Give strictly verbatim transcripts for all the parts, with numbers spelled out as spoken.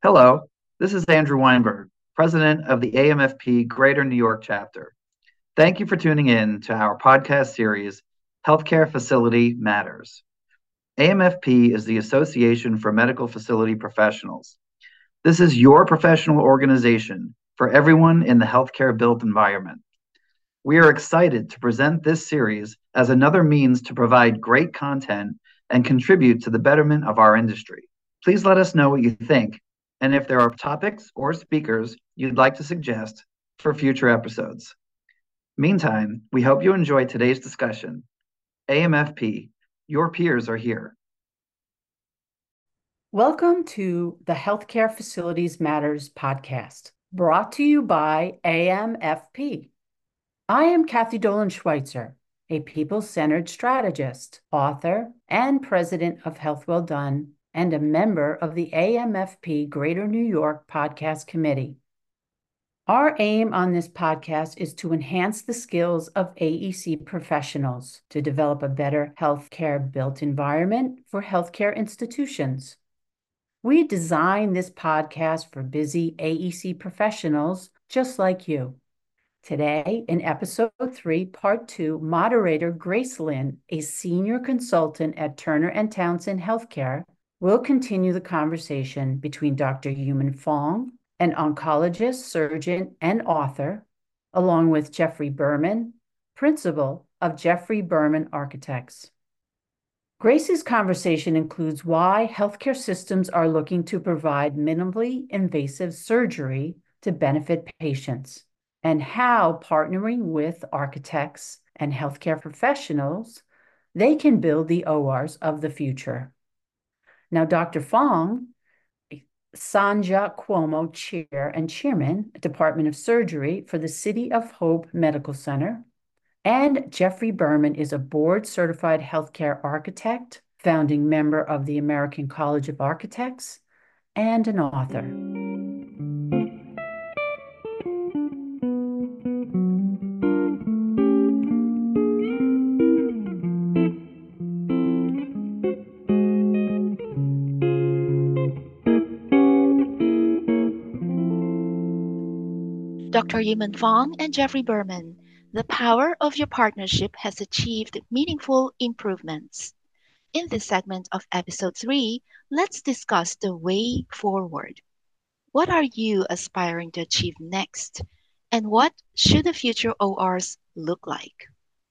Hello, this is Andrew Weinberg, President of the A M F P Greater New York Chapter. Thank you for tuning in to our podcast series, Healthcare Facility Matters. A M F P is the Association for Medical Facility Professionals. This is your professional organization for everyone in the healthcare built environment. We are excited to present this series as another means to provide great content and contribute to the betterment of our industry. Please let us know what you think and if there are topics or speakers you'd like to suggest for future episodes. Meantime, we hope you enjoy today's discussion. A M F P, your peers are here. Welcome to the Healthcare Facilities Matters podcast, brought to you by A M F P. I am Kathy Dolan Schweitzer, a people-centered strategist, author, and president of Health Well Done, and a member of the A M F P Greater New York Podcast Committee. Our aim on this podcast is to enhance the skills of A E C professionals to develop a better healthcare built environment for healthcare institutions. We designed this podcast for busy A E C professionals just like you. Today, in episode three, part two, moderator Grace Lynn, a senior consultant at Turner and Townsend Healthcare, will continue the conversation between Doctor Yuman Fong, an oncologist, surgeon, and author, along with Jeffrey Berman, principal of Jeffrey Berman Architects. Grace's conversation includes why healthcare systems are looking to provide minimally invasive surgery to benefit patients, and how partnering with architects and healthcare professionals, they can build the O Rs of the future. Now, Doctor Fong, Sanja Cuomo Chair and Chairman, Department of Surgery for the City of Hope Medical Center, and Jeffrey Berman is a board-certified healthcare architect, founding member of the American College of Architects, and an author. Doctor Yuman Fong and Jeffrey Berman, the power of your partnership has achieved meaningful improvements. In this segment of episode three, let's discuss the way forward. What are you aspiring to achieve next? And what should the future O Rs look like?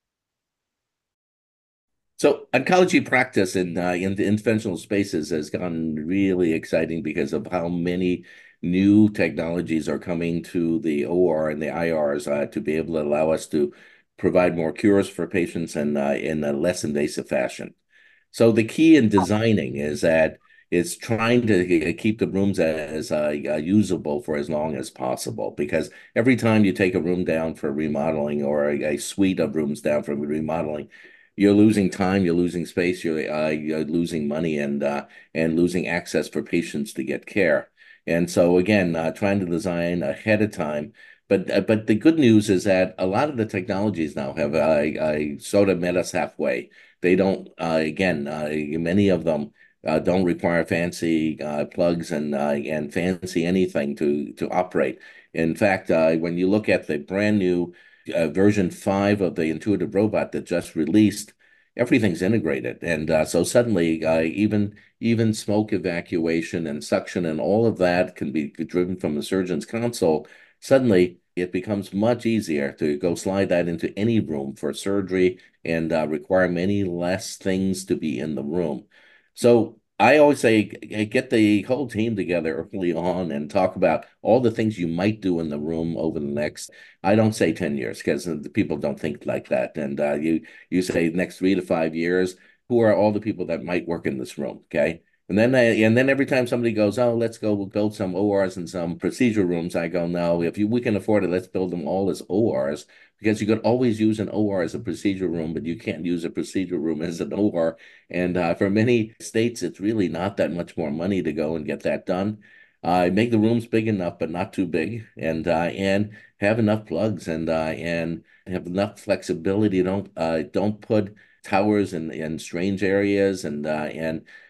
So oncology practice in uh, in the interventional spaces has gotten really exciting because of how many new technologies are coming to the O R and the I Rs uh, to be able to allow us to provide more cures for patients and uh, in a less invasive fashion. So the key in designing is that it's trying to keep the rooms as uh, uh, usable for as long as possible, because every time you take a room down for remodeling or a, a suite of rooms down for remodeling, you're losing time, you're losing space, you're, uh, you're losing money, and uh, and losing access for patients to get care. And so again, uh, trying to design ahead of time. But uh, but the good news is that a lot of the technologies now have uh, uh, sort of met us halfway. They don't, uh, again, uh, many of them uh, don't require fancy uh, plugs and uh, and fancy anything to to operate. In fact, uh, when you look at the brand new uh, version five of the intuitive robot that just released, everything's integrated, and uh, so suddenly uh, even even smoke evacuation and suction and all of that can be driven from the surgeon's console. Suddenly, it becomes much easier to go slide that into any room for surgery and uh, require many less things to be in the room. So I always say, get the whole team together early on and talk about all the things you might do in the room over the next, I don't say ten years because the people don't think like that. And uh, you you say next three to five years, who are all the people that might work in this room? Okay. And then I, and then every time somebody goes, oh, let's go we'll build some O Rs and some procedure rooms, I go, no, if you we can afford it, let's build them all as O Rs, because you could always use an O R as a procedure room, but you can't use a procedure room as an O R. And uh, for many states, it's really not that much more money to go and get that done. Uh, make the rooms big enough, but not too big, and uh, and have enough plugs and uh, and have enough flexibility. Don't uh, don't put towers in, in strange areas, and uh, and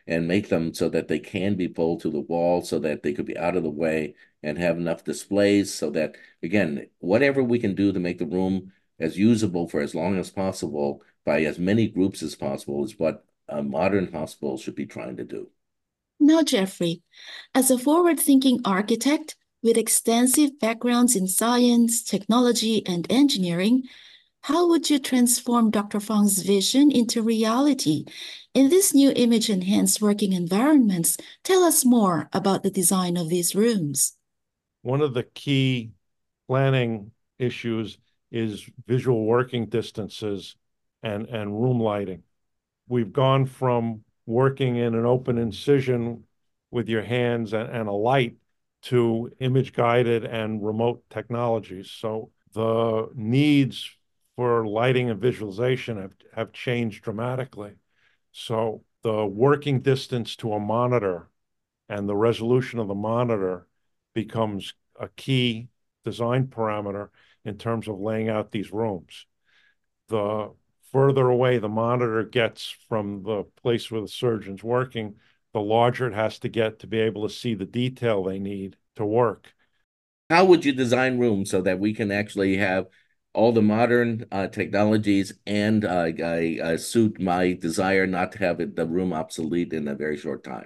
and make them so that they can be pulled to the wall so that they could be out of the way and have enough displays so that, again, whatever we can do to make the room as usable for as long as possible by as many groups as possible is what a modern hospital should be trying to do. Now, Jeffrey, as a forward-thinking architect with extensive backgrounds in science, technology, and engineering, how would you transform Doctor Fong's vision into reality in these new image-enhanced working environments? Tell us more about the design of these rooms. One of the key planning issues is visual working distances and, and room lighting. We've gone from working in an open incision with your hands and, and a light to image-guided and remote technologies. So the needs for lighting and visualization have, have changed dramatically. So the working distance to a monitor and the resolution of the monitor becomes a key design parameter in terms of laying out these rooms. The further away the monitor gets from the place where the surgeon's working, the larger it has to get to be able to see the detail they need to work. How would you design rooms so that we can actually have all the modern uh, technologies and uh, I, uh, suit my desire not to have it, the room obsolete in a very short time?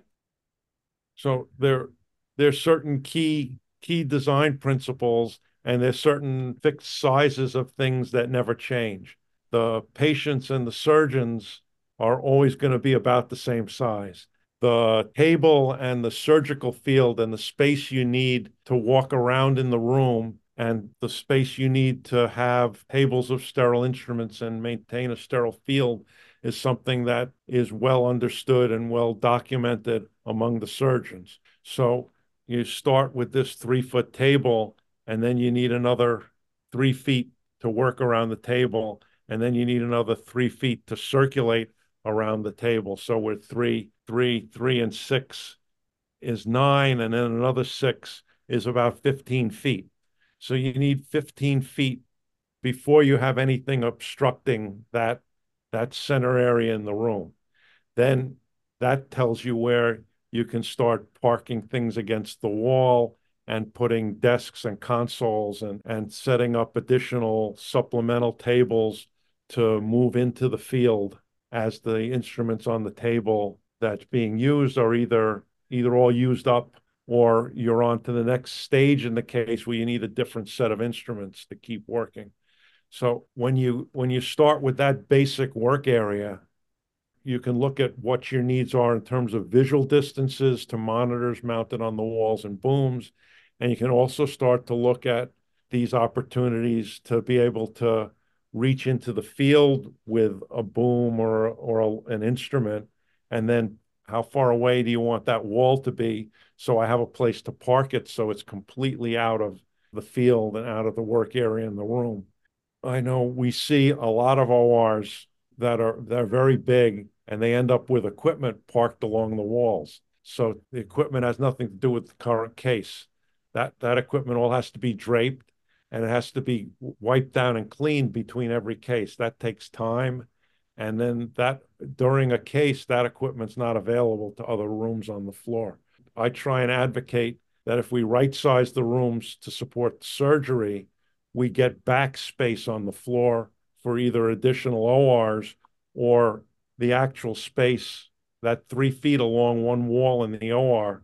So there, there's certain key key design principles, and there's certain fixed sizes of things that never change. The patients and the surgeons are always going to be about the same size. The table and the surgical field and the space you need to walk around in the room and the space you need to have tables of sterile instruments and maintain a sterile field is something that is well understood and well documented among the surgeons. So you start with this three-foot table, and then you need another three feet to work around the table, and then you need another three feet to circulate around the table. So with three, three, three, and six is nine, and then another six is about fifteen feet. So you need fifteen feet before you have anything obstructing that, that center area in the room. Then that tells you where you can start parking things against the wall and putting desks and consoles and, and setting up additional supplemental tables to move into the field as the instruments on the table that's being used are either either all used up or you're on to the next stage in the case where you need a different set of instruments to keep working. So when you when you start with that basic work area, you can look at what your needs are in terms of visual distances to monitors mounted on the walls and booms. And you can also start to look at these opportunities to be able to reach into the field with a boom or, or a, an instrument. And then how far away do you want that wall to be? So I have a place to park it so it's completely out of the field and out of the work area in the room. I know we see a lot of O Rs that are that are very big, and they end up with equipment parked along the walls. So the equipment has nothing to do with the current case. That that equipment all has to be draped, and it has to be wiped down and cleaned between every case. That takes time, and then that during a case, that equipment's not available to other rooms on the floor. I try and advocate that if we right-size the rooms to support the surgery, we get back space on the floor for either additional O Rs or the actual space, that three feet along one wall in the O R.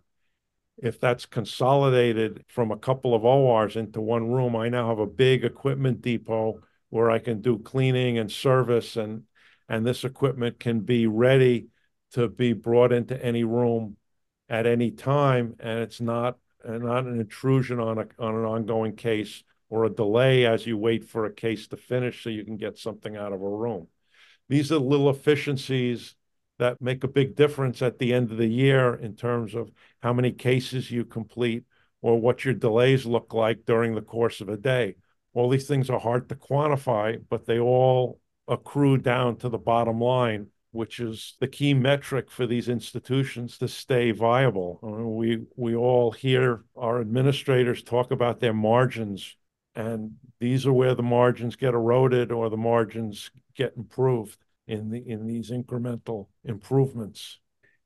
If that's consolidated from a couple of O Rs into one room, I now have a big equipment depot where I can do cleaning and service, and, and this equipment can be ready to be brought into any room at any time, and it's not, not an intrusion on, a, on an ongoing case or a delay as you wait for a case to finish so you can get something out of a room. These are little efficiencies that make a big difference at the end of the year in terms of how many cases you complete or what your delays look like during the course of a day. All these things are hard to quantify, but they all accrue down to the bottom line, which is the key metric for these institutions to stay viable. I mean, we, we all hear our administrators talk about their margins, and these are where the margins get eroded or the margins get improved in the in these incremental improvements.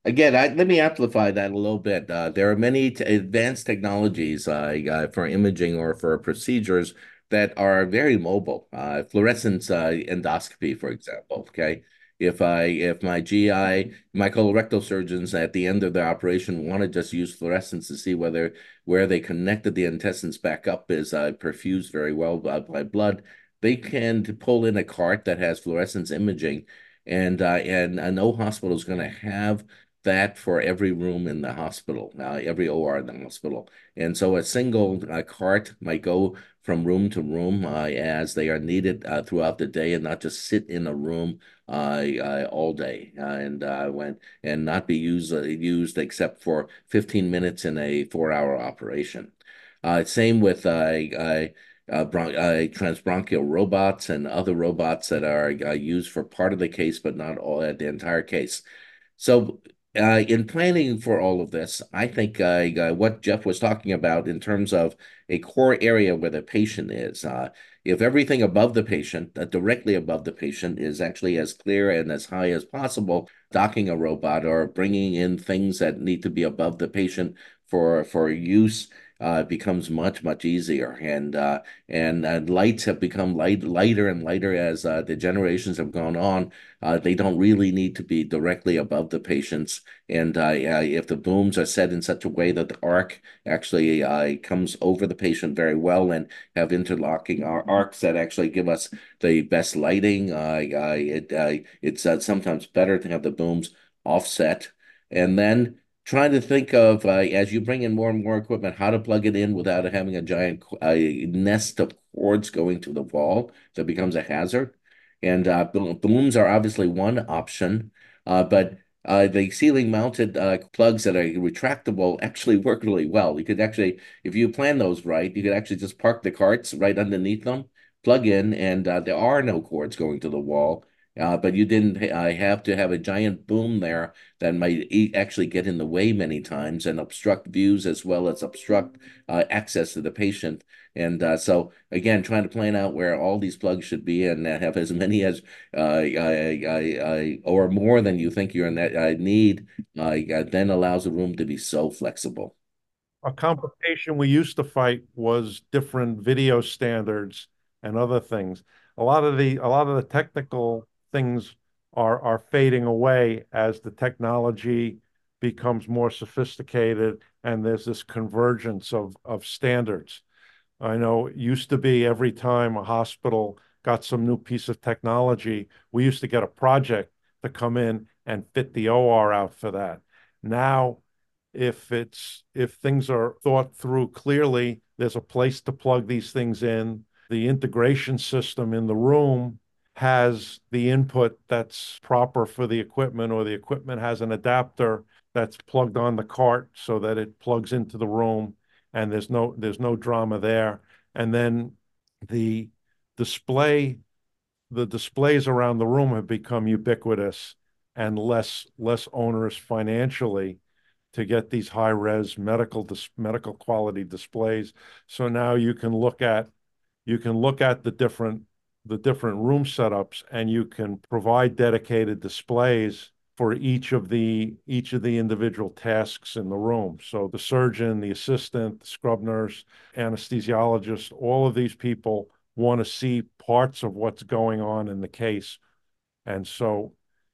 Again, I, let me amplify that a little bit. Uh, there are many t advanced technologies uh, uh, for imaging or for procedures that are very mobile. Uh, fluorescence uh, endoscopy, for example. Okay, if I if my G I, my colorectal surgeons at the end of their operation want to just use fluorescence to see whether where they connected the intestines back up is uh, perfused very well by, by blood, they can pull in a cart that has fluorescence imaging, and uh, and uh, no hospital is going to have that for every room in the hospital, uh, every O R in the hospital. And so a single uh, cart might go from room to room uh, as they are needed uh, throughout the day, and not just sit in a room uh, uh, all day uh, and uh, when and not be used uh, used except for fifteen minutes in a four hour operation. Uh, same with uh, uh, uh, bron uh, transbronchial robots and other robots that are uh, used for part of the case, but not all uh, the entire case. So, uh, in planning for all of this, I think uh, uh, what Jeff was talking about in terms of a core area where the patient is, uh, if everything above the patient, uh, directly above the patient, is actually as clear and as high as possible, docking a robot or bringing in things that need to be above the patient for for use uh, becomes much much easier. And uh, and uh, lights have become light lighter and lighter as uh, the generations have gone on. Uh, they don't really need to be directly above the patients. And uh, uh, if the booms are set in such a way that the arc actually uh, comes over the patient very well and have interlocking ar arcs that actually give us the best lighting, uh, uh, it, uh, it's uh, sometimes better to have the booms offset. And then trying to think of, uh, as you bring in more and more equipment, how to plug it in without having a giant uh, nest of cords going to the wall that becomes a hazard. And uh, booms are obviously one option, uh, but uh, the ceiling mounted uh, plugs that are retractable actually work really well. You could actually, if you plan those right, you could actually just park the carts right underneath them, plug in, and uh, there are no cords going to the wall. Uh, but you didn't uh, have to have a giant boom there that might e actually get in the way many times and obstruct views as well as obstruct uh, access to the patient. And uh, so, again, trying to plan out where all these plugs should be and uh, have as many as uh, I, I, I, or more than you think you're in that uh, need, uh, then allows the room to be so flexible. A complication we used to fight was different video standards and other things. A lot of the a lot of the technical things are are fading away as the technology becomes more sophisticated and there's this convergence of of standards. I know it used to be every time a hospital got some new piece of technology, we used to get a project to come in and fit the O R out for that. Now, if it's if things are thought through clearly, there's a place to plug these things in. The integration system in the room has the input that's proper for the equipment, or the equipment has an adapter that's plugged on the cart so that it plugs into the room, and there's no there's no drama there. And then the display the displays around the room have become ubiquitous and less less onerous financially to get these high res medical dis medical quality displays. So now you can look at you can look at the different the different room setups, and you can provide dedicated displays for each of the each of the individual tasks in the room. So the surgeon, the assistant, the scrub nurse, anesthesiologist, all of these people want to see parts of what's going on in the case. And so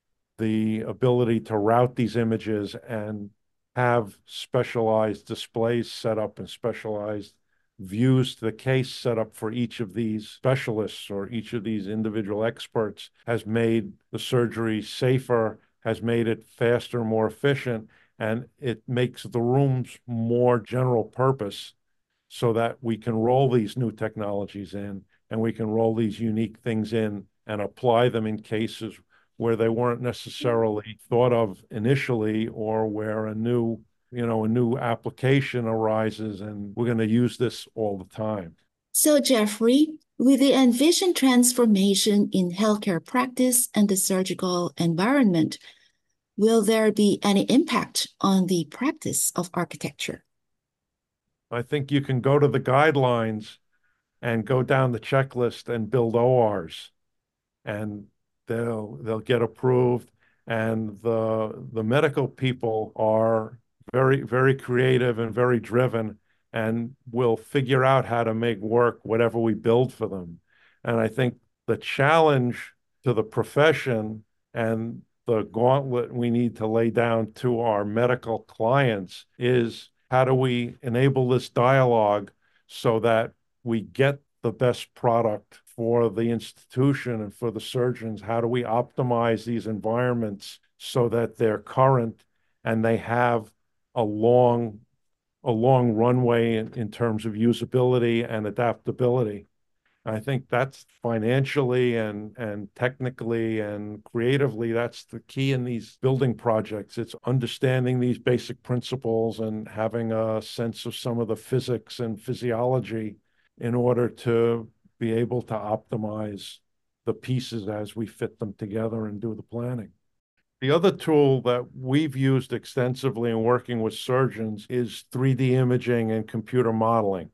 the ability to route these images and have specialized displays set up and specialized views to the case set up for each of these specialists or each of these individual experts has made the surgery safer, has made it faster, more efficient, and it makes the rooms more general purpose so that we can roll these new technologies in and we can roll these unique things in and apply them in cases where they weren't necessarily thought of initially, or where a new, you know, a new application arises and we're going to use this all the time. So, Jeffrey, with the envisioned transformation in healthcare practice and the surgical environment, will there be any impact on the practice of architecture? I think you can go to the guidelines and go down the checklist and build O Rs, and they'll they'll get approved. And the the medical people are very, very creative and very driven and will figure out how to make work whatever we build for them. And I think the challenge to the profession and the gauntlet we need to lay down to our medical clients is how do we enable this dialogue so that we get the best product for the institution and for the surgeons? How do we optimize these environments so that they're current and they have a long a long runway in, in terms of usability and adaptability? I think that's financially and and technically and creatively, that's the key in these building projects. It's understanding these basic principles and having a sense of some of the physics and physiology in order to be able to optimize the pieces as we fit them together and do the planning. The other tool that we've used extensively in working with surgeons is three D imaging and computer modeling.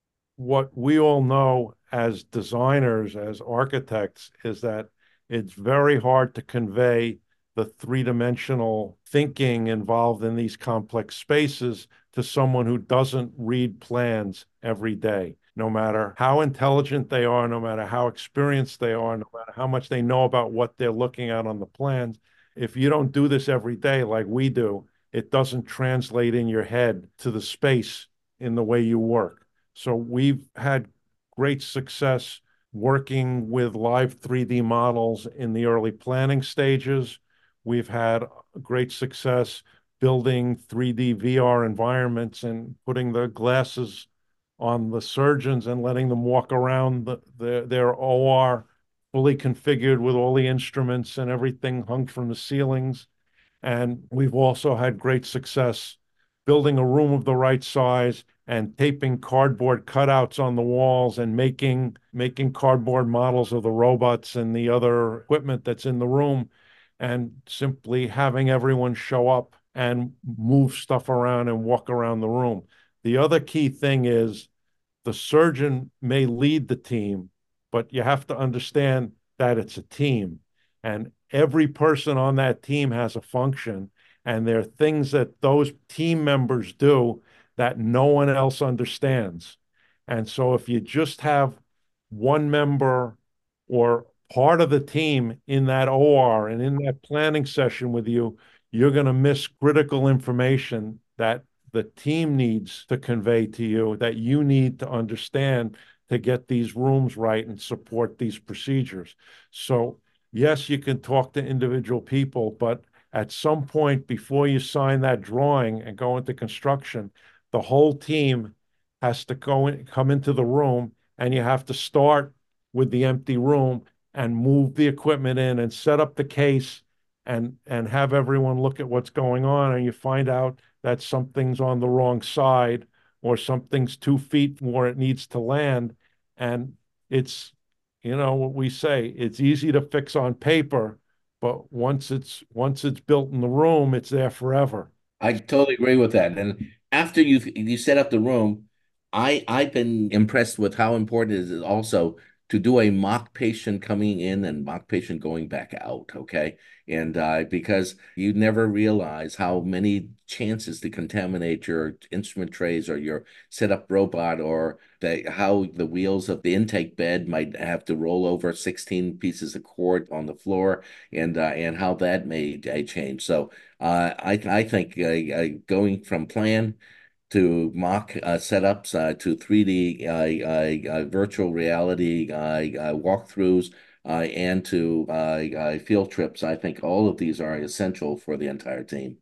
What we all know as designers, as architects, is that it's very hard to convey the three-dimensional thinking involved in these complex spaces to someone who doesn't read plans every day. No matter how intelligent they are, no matter how experienced they are, no matter how much they know about what they're looking at on the plans, if you don't do this every day like we do, it doesn't translate in your head to the space in the way you work. So we've had great success working with live three D models in the early planning stages. We've had great success building three D V R environments and putting the glasses on the surgeons and letting them walk around the, the, their O R fully configured with all the instruments and everything hung from the ceilings. And we've also had great success building a room of the right size and taping cardboard cutouts on the walls and making making cardboard models of the robots and the other equipment that's in the room, and simply having everyone show up and move stuff around and walk around the room. The other key thing is the surgeon may lead the team, but you have to understand that it's a team, and every person on that team has a function, and there are things that those team members do that no one else understands. And so if you just have one member or part of the team in that O R and in that planning session with you, you're going to miss critical information that the team needs to convey to you, that you need to understand to get these rooms right and support these procedures. So yes, you can talk to individual people, but at some point before you sign that drawing and go into construction, the whole team has to go in, come into the room, and you have to start with the empty room and move the equipment in and set up the case and and have everyone look at what's going on, and you find out that something's on the wrong side or something's two feet from where it needs to land. And it's, you know, what we say, it's easy to fix on paper, but once it's once it's built in the room, it's there forever. I totally agree with that. And after you you set up the room, I I've been impressed with how important it is also to do a mock patient coming in and mock patient going back out. Okay, and uh, because you never realize how many chances to contaminate your instrument trays or your setup robot, or the, how the wheels of the intake bed might have to roll over sixteen pieces of cord on the floor, and uh, and how that may uh, change. So uh, I I think uh, uh, going from plan to mock uh, setups uh, to three D uh, uh, uh, virtual reality uh, uh, walkthroughs uh, and to uh, uh, field trips, I think all of these are essential for the entire team.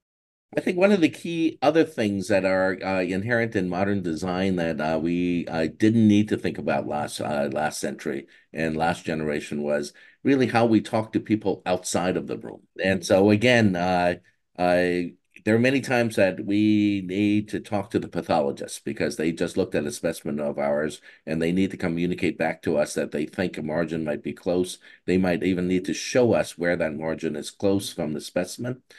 I think one of the key other things that are uh, inherent in modern design that uh, we uh, didn't need to think about last uh, last century and last generation was really how we talk to people outside of the room. And so again, uh, uh, there are many times that we need to talk to the pathologists because they just looked at a specimen of ours and they need to communicate back to us that they think a margin might be close. They might even need to show us where that margin is close from the specimen.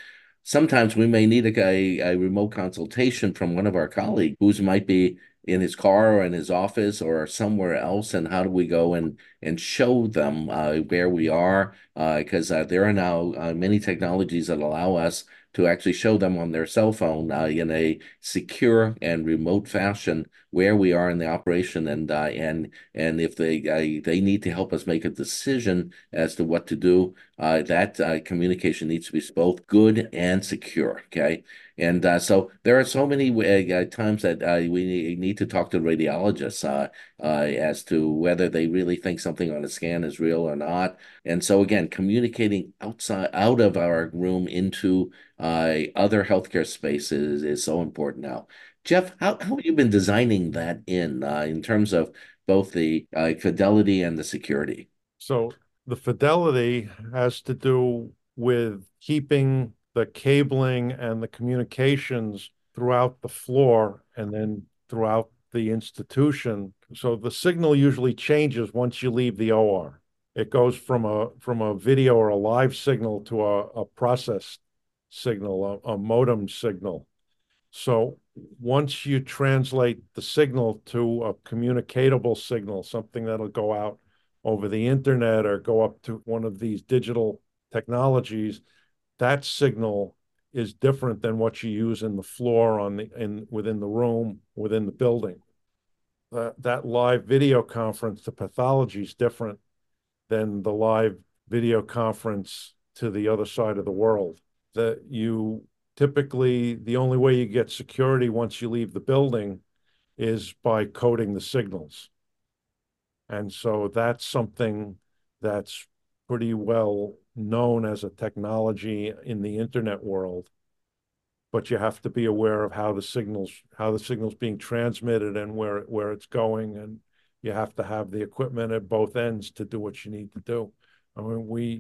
sometimes we may need a, a, a remote consultation from one of our colleagues who might be in his car or in his office or somewhere else. And how do we go and, and show them uh, where we are? Because uh, uh, there are now uh, many technologies that allow us to actually show them on their cell phone uh, in a secure and remote fashion where we are in the operation, and uh, and and if they uh, they need to help us make a decision as to what to do, uh, that uh, communication needs to be both good and secure. Okay, and uh, so there are so many uh, times that uh, we need to talk to radiologists uh, uh, as to whether they really think something on a scan is real or not. And so again, communicating outside out of our room into uh, other healthcare spaces is so important now. Jeff, how, how have you been designing that in uh, in terms of both the uh, fidelity and the security? So the fidelity has to do with keeping the cabling and the communications throughout the floor and then throughout the institution. So the signal usually changes once you leave the O R. It goes from a from a video or a live signal to a, a processed signal, a, a modem signal. So once you translate the signal to a communicatable signal, something that'll go out over the internet or go up to one of these digital technologies, that signal is different than what you use in the floor on the in within the room, within the building. Uh, that live video conference to pathology is different than the live video conference to the other side of the world. That you typically, the only way you get security once you leave the building is by coding the signals. And so that's something that's pretty well known as a technology in the internet world. But you have to be aware of how the signals, how the signal's being transmitted and where, where it's going. And you have to have the equipment at both ends to do what you need to do. I mean, we,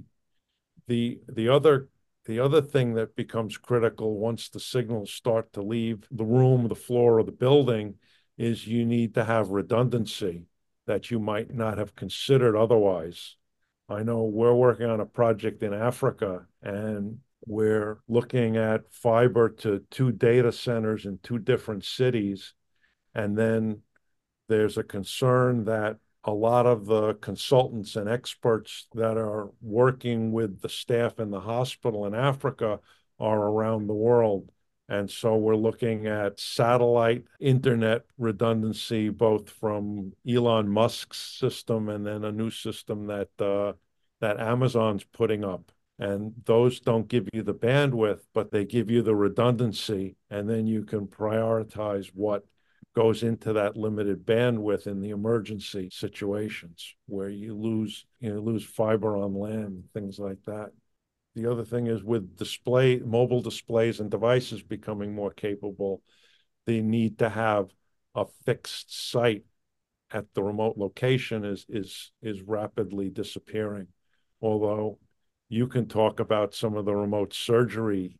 the, the other The other thing that becomes critical once the signals start to leave the room, the floor, or the building is you need to have redundancy that you might not have considered otherwise. I know we're working on a project in Africa, and we're looking at fiber to two data centers in two different cities. And then there's a concern that a lot of the consultants and experts that are working with the staff in the hospital in Africa are around the world. And so we're looking at satellite internet redundancy, both from Elon Musk's system and then a new system that uh, that Amazon's putting up. And those don't give you the bandwidth, but they give you the redundancy. And then you can prioritize what goes into that limited bandwidth in the emergency situations where you lose, you know, lose fiber on land, things like that. The other thing is with display, mobile displays and devices becoming more capable, they need to have a fixed site at the remote location is, is, is rapidly disappearing. Although you can talk about some of the remote surgery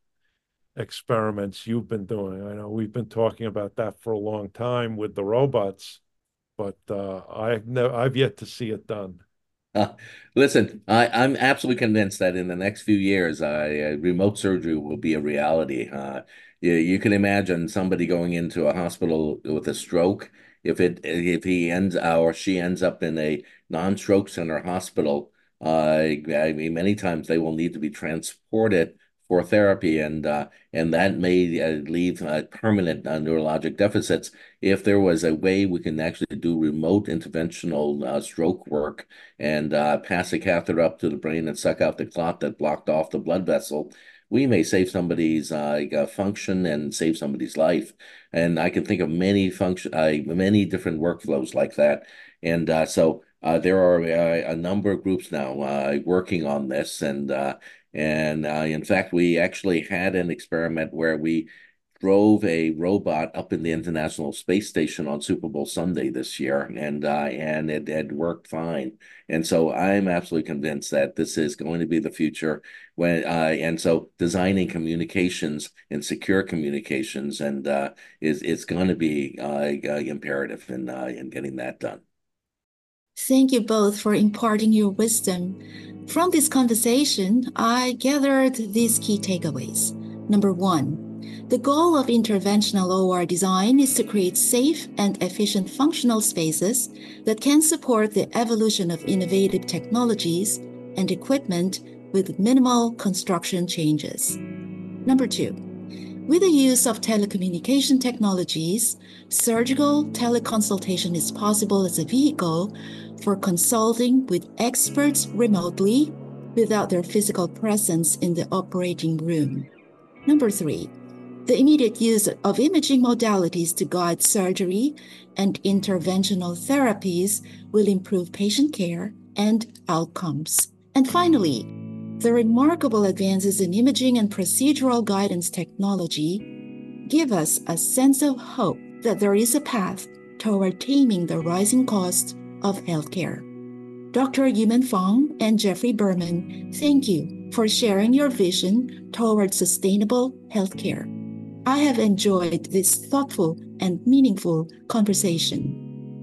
experiments you've been doing. I know we've been talking about that for a long time with the robots, but uh, I've no, I've yet to see it done. Uh, listen, I, I'm absolutely convinced that in the next few years, uh, remote surgery will be a reality. Uh, you, you can imagine somebody going into a hospital with a stroke. If it if he ends or she ends up in a non-stroke center hospital, uh, I mean, many times they will need to be transported for therapy, and uh, and that may uh, leave uh, permanent uh, neurologic deficits. If there was a way we can actually do remote interventional uh, stroke work and uh, pass a catheter up to the brain and suck out the clot that blocked off the blood vessel, we may save somebody's uh, function and save somebody's life. And I can think of many function, uh, many different workflows like that. And uh, so uh, there are uh, a number of groups now uh, working on this, and uh, and uh, in fact, we actually had an experiment where we drove a robot up in the International Space Station on Super Bowl Sunday this year, and uh, and it had worked fine. And so I'm absolutely convinced that this is going to be the future. When uh, and so designing communications and secure communications and uh, is is going to be uh, uh, imperative in uh, in getting that done. Thank you both for imparting your wisdom. From this conversation, I gathered these key takeaways. Number one, the goal of interventional O R design is to create safe and efficient functional spaces that can support the evolution of innovative technologies and equipment with minimal construction changes. Number two, with the use of telecommunication technologies, surgical teleconsultation is possible as a vehicle for consulting with experts remotely without their physical presence in the operating room. Number three, the immediate use of imaging modalities to guide surgery and interventional therapies will improve patient care and outcomes. And finally, the remarkable advances in imaging and procedural guidance technology give us a sense of hope that there is a path toward taming the rising cost of healthcare. Doctor Yuman Fong and Jeffrey Berman, thank you for sharing your vision toward sustainable healthcare. I have enjoyed this thoughtful and meaningful conversation.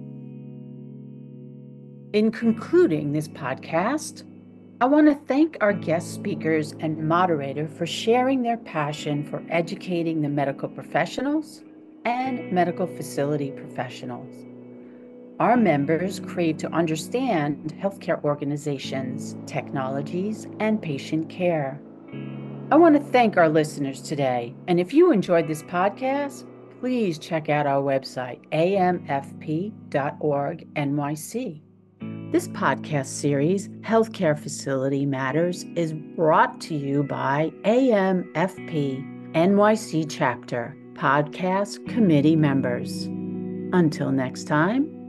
In concluding this podcast, I want to thank our guest speakers and moderator for sharing their passion for educating the medical professionals and medical facility professionals. Our members crave to understand healthcare organizations, technologies, and patient care. I want to thank our listeners today. And if you enjoyed this podcast, please check out our website, a m f p dot org N Y C. This podcast series, Healthcare Facility Matters, is brought to you by A M F P N Y C Chapter Podcast Committee members. Until next time,